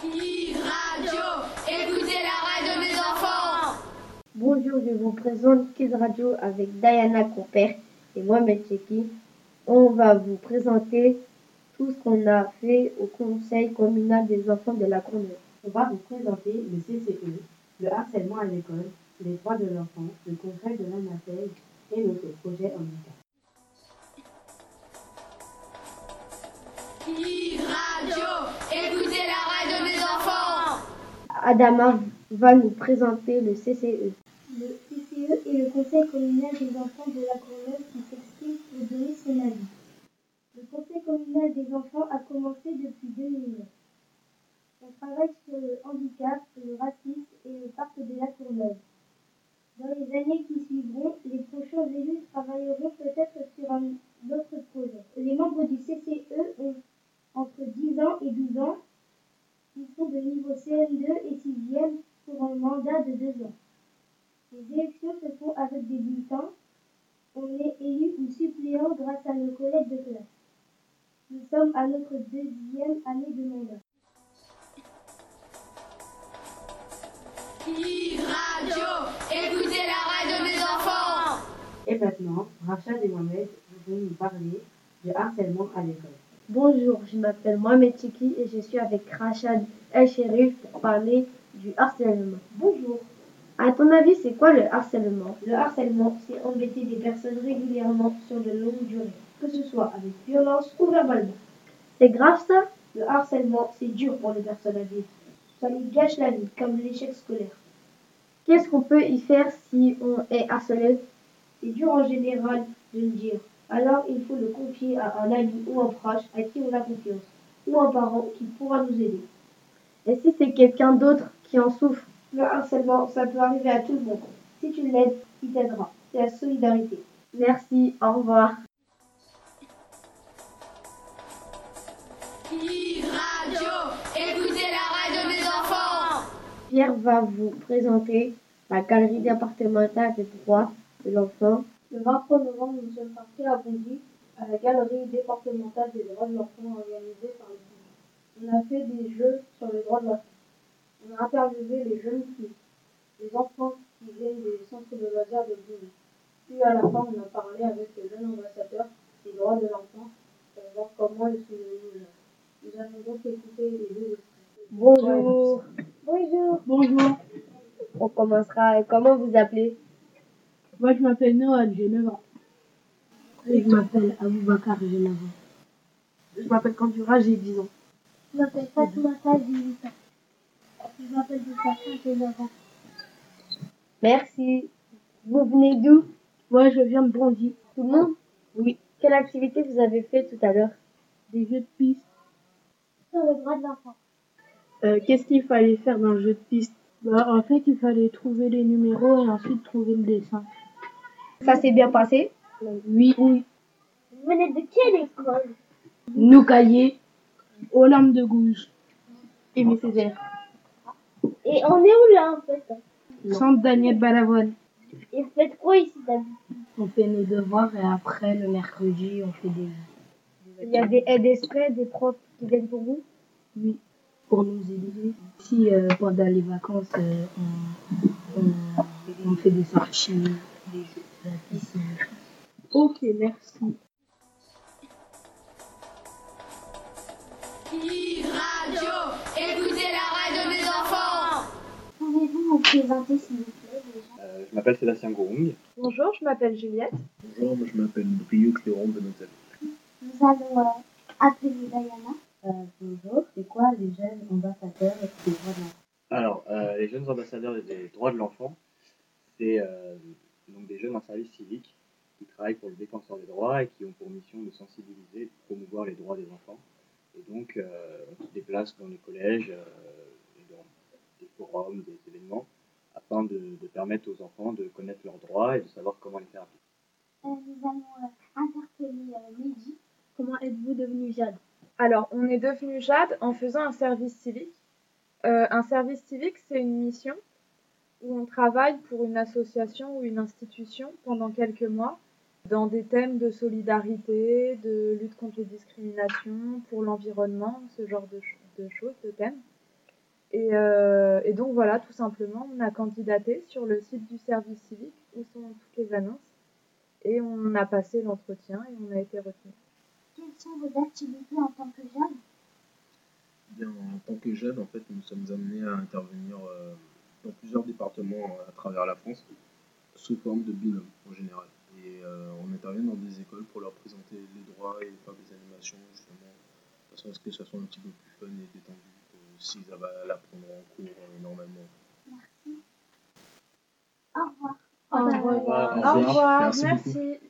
Radio, écoutez la radio des enfants. Bonjour, je vous présente Kids Radio avec Diana Compère et Mohamed Cheki. On va vous présenter tout ce qu'on a fait au Conseil communal des enfants de la Courneuve. On va vous présenter le CCE, le harcèlement à l'école, les droits de l'enfant, le congrès de l'ANAPEG et notre projet handicap. Radio, écoutez la radio des enfants. Adama va nous présenter le CCE. Le CCE est le Conseil communal des enfants de la Courneuve qui s'exprime pour donner son avis. Le Conseil communal des enfants a commencé depuis 2009. On travaille sur le handicap, le racisme et le parc de la Courneuve. Dans les années qui suivront, les prochains élus travailleront peut-être sur un autre projet. Les membres du CCE ont entre 10 ans et 12 ans. Ils sont de niveau CM2 et 6e pour un mandat de 2 ans. Les élections se font avec des bulletins. On est élu ou suppléant grâce à nos collègues de classe. Nous sommes à notre 2e année de mandat. Radio, écoutez la radio des enfants. Et maintenant, Rachad et Mohamed vont nous parler du harcèlement à l'école. Bonjour, je m'appelle Mohamed Cheki et je suis avec Rachad El Sherif pour parler du harcèlement. Bonjour. À ton avis, c'est quoi le harcèlement? Le harcèlement, c'est embêter des personnes régulièrement sur de longues durées, que ce soit avec violence ou verbalement. C'est grave ça? Le harcèlement, c'est dur pour les personnes à vivre. Ça lui gâche la vie, comme l'échec scolaire. Qu'est-ce qu'on peut y faire si on est harcelé? C'est dur en général de le dire. Alors il faut le confier à un ami ou un proche à qui on a confiance, ou un parent qui pourra nous aider. Et si c'est quelqu'un d'autre qui en souffre? Le harcèlement, ça peut arriver à tout le monde. Si tu l'aides, il t'aidera. C'est la solidarité. Merci, au revoir. Radio, écoutez la radio des enfants. Pierre va vous présenter la galerie départementale des droits de l'enfant. Le 23 novembre, nous sommes partis à Bondy, à la galerie départementale des droits de l'enfant organisée par le CNIL. On a fait des jeux sur les droits de l'enfant. On a interviewé les jeunes filles, les enfants qui viennent des centres de loisirs de Bondy. Puis à la fin, on a parlé avec le jeune ambassadeur des droits de l'enfant pour voir comment ils sont devenus là. Nous allons donc écouter les deux extraits. Bonjour. Bonjour. Bonjour, On commencera. Comment vous appelez? moi je m'appelle Noël, j'ai 9 ans. Et je m'appelle Aboubakar, j'ai 9 ans. Je m'appelle Kantura, j'ai 10 ans. Je m'appelle Fatoumata, j'ai 8 ans. Je m'appelle Boussaka, j'ai 9 ans. Merci. Vous venez d'où? Moi je viens de Bondy. Tout le monde? Oui, Quelle activité vous avez fait tout à l'heure? des jeux de piste. Sur le droit de l'enfant. Qu'est-ce qu'il fallait faire dans le jeu de piste? En fait, il fallait trouver les numéros et ensuite trouver le dessin. Ça s'est bien passé? Oui, Vous venez de quelle école? Noucaillé, Olympe de Gouges et mes Césaire. Et on est où là en fait? Centre Daniel Balavoine. Et vous faites quoi ici d'habitude? On fait nos devoirs et après, le mercredi, on fait des... Il y a des aides exprès, des profs qui viennent pour vous? Oui, pour nous aider. Si pendant les vacances, on fait des sorties, des jeux de la piscine. Ok, merci. Radio, écoutez la radio des enfants. Pouvez-vous vous présenter s'il vous plaît déjà? Je m'appelle Sébastien Gourung. Bonjour, je m'appelle Juliette. Bonjour, moi je m'appelle Briou Cléron Benotel. Nous allons appeler Diana. Bonjour, c'est quoi les jeunes ambassadeurs des droits de l'enfant? Alors, les jeunes ambassadeurs des droits de l'enfant, c'est donc des jeunes en service civique qui travaillent pour le défenseur des droits et qui ont pour mission de sensibiliser et de promouvoir les droits des enfants. Et donc, on se déplace dans les collèges et dans des forums, des événements, afin de permettre aux enfants de connaître leurs droits et de savoir comment les faire appliquer. Nous allons interpeller Mehdi. Comment êtes-vous devenu Jade? Alors, on est devenu Jade en faisant un service civique. Un service civique, c'est une mission où on travaille pour une association ou une institution pendant quelques mois dans des thèmes de solidarité, de lutte contre les discriminations, pour l'environnement, ce genre de choses, de thèmes. Et donc voilà, tout simplement, on a candidaté sur le site du service civique où sont toutes les annonces. Et on a passé l'entretien et on a été retenu. Quelles sont vos activités en tant que jeune? Bien, en tant que jeune, en fait, nous sommes amenés à intervenir dans plusieurs départements à travers la France, sous forme de binôme en général. Et on intervient dans des écoles pour leur présenter les droits et faire des animations, justement, de façon à ce que ça soit un petit peu plus fun et détendu que s'ils avaient à l'apprendre en cours normalement. Merci. Au revoir. Au revoir. Au revoir. Merci.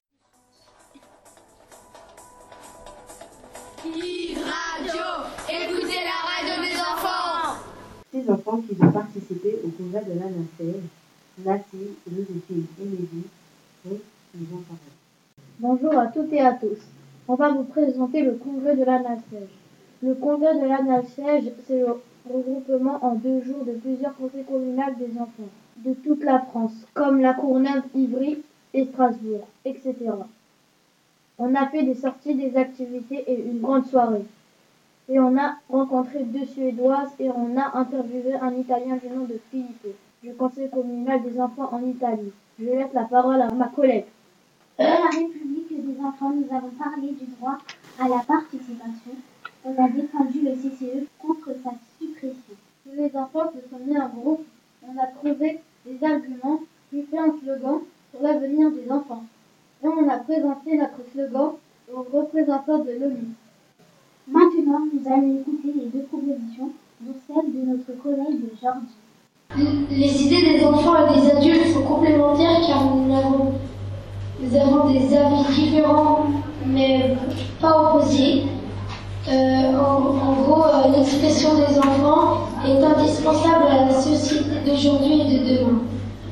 Kid Radio, écoutez la radio des enfants. Ces enfants qui ont participé au congrès de l'ANASEJ, Nathalie, Joséphine et Mehdi, nous en parler. Bonjour à toutes et à tous. On va vous présenter le congrès de l'ANASEJ. Le congrès de l'ANASEJ, c'est le regroupement en 2 jours de plusieurs conseils communaux des enfants de toute la France, comme la Courneuve, Ivry et Strasbourg, etc. On a fait des sorties, des activités et une grande soirée. Et on a rencontré 2 Suédoises et on a interviewé un Italien du nom de Filippo, du conseil communal des enfants en Italie. Je laisse la parole à ma collègue. Dans la République des enfants, nous avons parlé du droit à la participation. On a défendu le CCE contre sa suppression. Tous les enfants se sont mis en groupe. On a trouvé des arguments, puis fait un slogan pour l'avenir des enfants. Et on a présenté notre slogan aux représentants de l'ONU. Maintenant, nous allons écouter les 2 propositions, dont celle de notre collègue Georgie. Les idées des enfants et des adultes sont complémentaires car nous avons des avis différents mais pas opposés. En gros, l'expression des enfants est indispensable à la société d'aujourd'hui et de demain.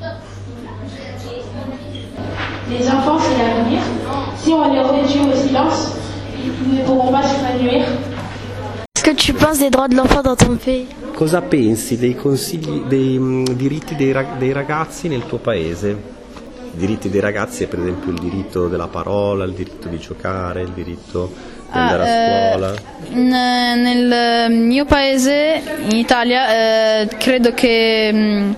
Les enfants, c'est l'avenir. Si on les réduit au silence, ils ne pourront pas s'épanouir. Qu'est-ce que tu penses des droits de l'enfant dans ton pays? Cosa pensi dei consigli, dei diritti dei ragazzi nel tuo paese? I diritti dei ragazzi è per esempio il diritto della parola, il diritto di giocare, il diritto di andare a scuola. Nel mio paese, in Italia, credo che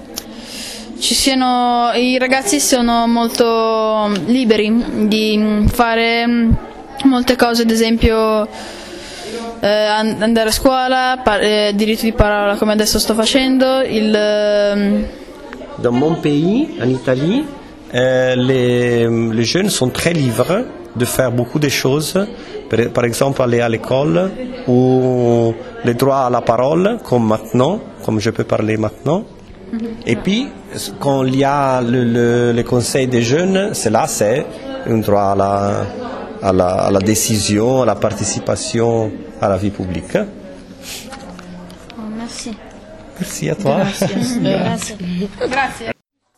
i ragazzi sono molto liberi di fare molte cose, ad esempio andare a scuola, diritto di parola come adesso sto facendo. Dans mon pays, en Italie, les jeunes sont très libres de faire beaucoup de choses, par exemple aller à l'école ou le droit à la parole comme maintenant, comme je peux parler maintenant. Et puis, quand il y a le conseil des jeunes, c'est un droit à la décision, à la participation à la vie publique. Merci. Merci à toi. Grazie. Grazie.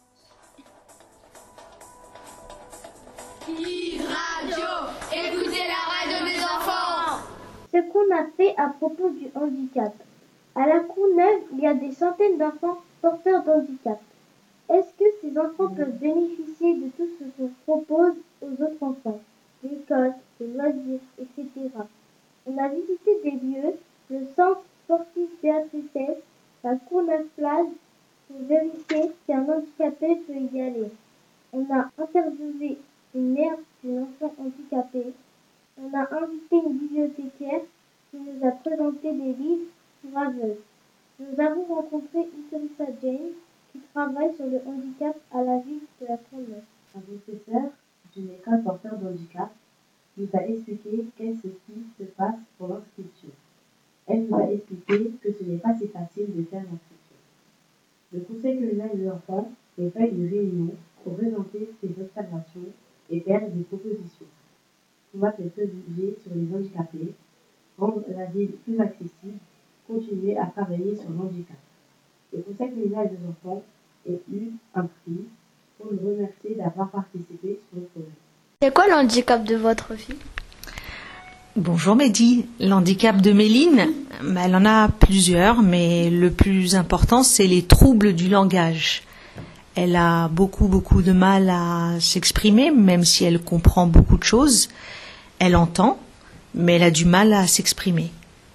Kid Radio, écoutez la radio des enfants. Ce qu'on a fait à propos du handicap. À la Courneuve, il y a des centaines d'enfants porteurs d'handicap. Est-ce que ces enfants peuvent bénéficier de tout ce qu'on propose aux autres enfants? L'école, les loisirs, etc. On a visité des lieux, le centre sportif Béatrice, la Courneuve plage, pour vérifier si un handicapé peut y aller. On a interviewé une mère d'un enfant handicapé. On a invité une bibliothécaire qui nous a présenté des livres pour aveugles. Nous avons rencontré Idrissa James qui travaille sur le handicap à la ville de la Courneuve. Un professeur d'une école porteur de handicap nous a expliqué qu'est-ce qui se passe pour l'inscription. Elle nous a expliqué que ce n'est pas si facile de faire l'inscription. Le conseil communal des enfants a fait une réunion pour présenter ses observations et faire des propositions. Combattre les préjugés sur les handicapés, rendre la ville plus accessible, continuer à travailler sur le handicap. Le conseil communal des enfants a eu un prix pour le remercier d'avoir participé sur le projet. C'est quoi le handicap de votre fille? Bonjour Mehdi. L'handicap de Méline, elle en a plusieurs, mais le plus important, c'est les troubles du langage. Elle a beaucoup de mal à s'exprimer, même si elle comprend beaucoup de choses. Elle entend, mais elle a du mal à s'exprimer.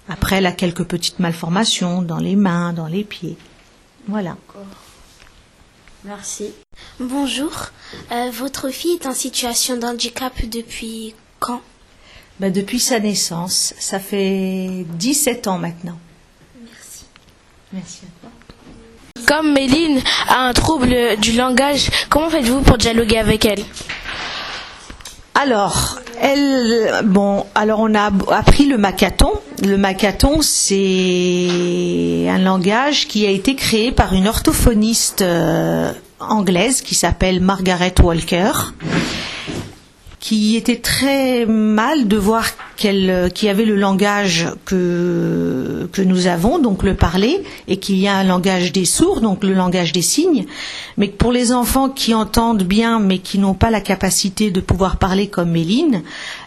Après, elle a quelques petites malformations dans les mains, dans les pieds. Voilà. Merci. Bonjour, votre fille est en situation de handicap depuis quand? Depuis sa naissance, ça fait 17 ans maintenant. Merci. Merci à toi. Comme Méline a un trouble du langage, comment faites-vous pour dialoguer avec elle? Alors, on a appris le Makaton. Le Makaton, c'est un langage qui a été créé par une orthophoniste anglaise qui s'appelle Margaret Walker, qui était très mal de voir qu'il y avait le langage que nous avons, donc le parler, et qu'il y a un langage des sourds, donc le langage des signes, mais que pour les enfants qui entendent bien mais qui n'ont pas la capacité de pouvoir parler comme Méline,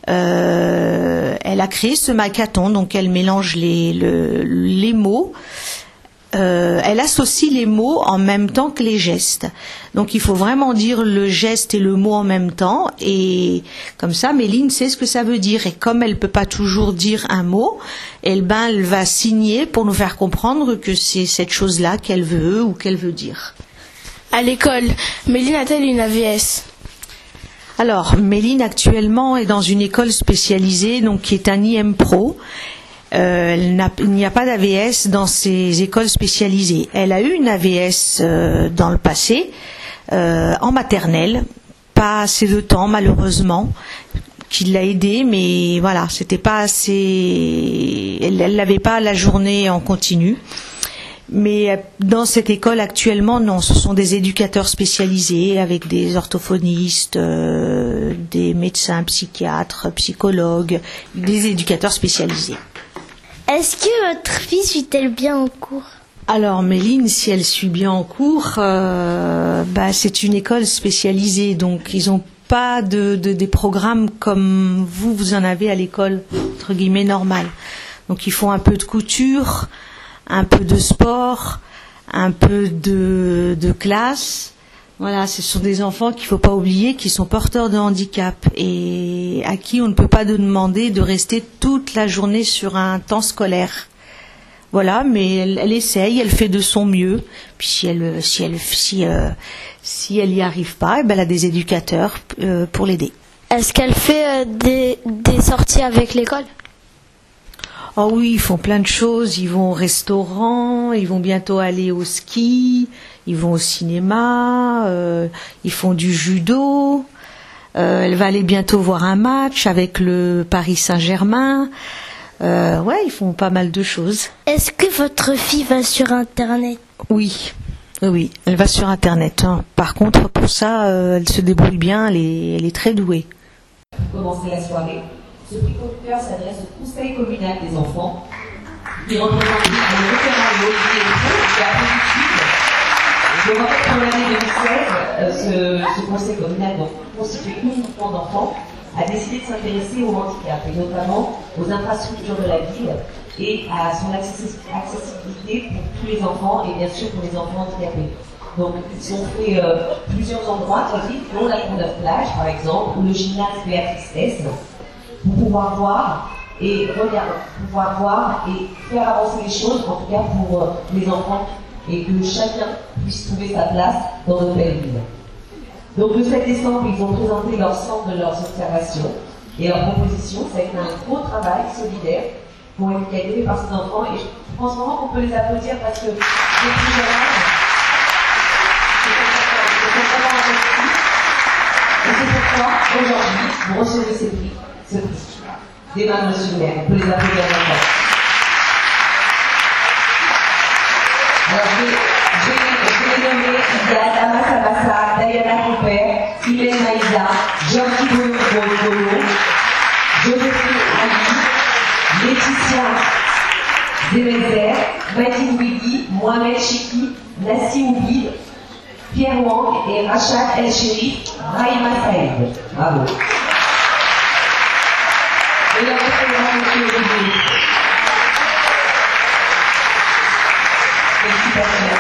elle a créé ce Makaton, donc elle mélange les mots. Elle associe les mots en même temps que les gestes. Donc il faut vraiment dire le geste et le mot en même temps, et comme ça Méline sait ce que ça veut dire, et comme elle peut pas toujours dire un mot, elle va signer pour nous faire comprendre que c'est cette chose-là qu'elle veut ou qu'elle veut dire. À l'école, Méline a-t-elle une AVS? Alors, Méline actuellement est dans une école spécialisée, donc qui est un IM Pro. Il n'y a pas d'AVS dans ces écoles spécialisées. Elle a eu une AVS dans le passé, en maternelle, pas assez de temps malheureusement, qui l'a aidée, mais voilà, c'était pas assez. Elle l'avait pas la journée en continu. Mais dans cette école actuellement, non, ce sont des éducateurs spécialisés avec des orthophonistes, des médecins, psychiatres, psychologues, des éducateurs spécialisés. Est-ce que votre fille suit-elle bien en cours? Alors Méline, si elle suit bien en cours, c'est une école spécialisée, donc ils n'ont pas des programmes comme vous en avez à l'école, entre guillemets, normale. Donc ils font un peu de couture, un peu de sport, un peu de classe. Voilà, ce sont des enfants qu'il ne faut pas oublier, qui sont porteurs de handicap et à qui on ne peut pas demander de rester toute la journée sur un temps scolaire. Voilà, mais elle essaye, elle fait de son mieux. Puis si elle y arrive pas, elle a des éducateurs pour l'aider. Est-ce qu'elle fait des sorties avec l'école? Oh oui, ils font plein de choses. Ils vont au restaurant, ils vont bientôt aller au ski, ils vont au cinéma, ils font du judo. Elle va aller bientôt voir un match avec le Paris Saint-Germain. Ils font pas mal de choses. Est-ce que votre fille va sur Internet? Oui, elle va sur Internet. Par contre, pour ça, elle se débrouille bien, elle est très douée. Pour commencer la soirée, ce prix coup de cœur s'adresse au Conseil communal des enfants, qui représente le référent Olivier de la politique. Je rappelle qu'en l'année 2016, ce Conseil communal, donc constitué uniquement d'enfants, a décidé de s'intéresser au handicap, et notamment aux infrastructures de la ville et à son accessibilité pour tous les enfants et bien sûr pour les enfants handicapés. Donc ils ont fait plusieurs endroits de la ville, dont la Courneuve-Plage par exemple, ou le gymnase Béatrice S, pour pouvoir voir et faire avancer les choses, en tout cas pour les enfants, et que chacun puisse trouver sa place dans notre belle ville. Donc le 7 décembre, ils ont présenté l'ensemble de leurs observations et leurs propositions. Ça a été un gros travail solidaire qui a été fait par ces enfants, et je pense vraiment qu'on peut les applaudir parce que c'est plus jeune âge. Et c'est pourquoi aujourd'hui vous recevez ce prix. Des mains de Monsieur le maire, on peut les applaudir encore. Alors je vais nommer Dama Sabassa, Diana Cooper, Hélène Maïda, Georgie Bolo, Joséphine Ali, Laetitia Zemezer, Mathilde Wigui, Mohamed Chiki, Nassim Oubid, Pierre Wang et Rachad El Chérif, Raïma Saïd. Bravo. Et le représentant Monsieur Olivier. Félicitations.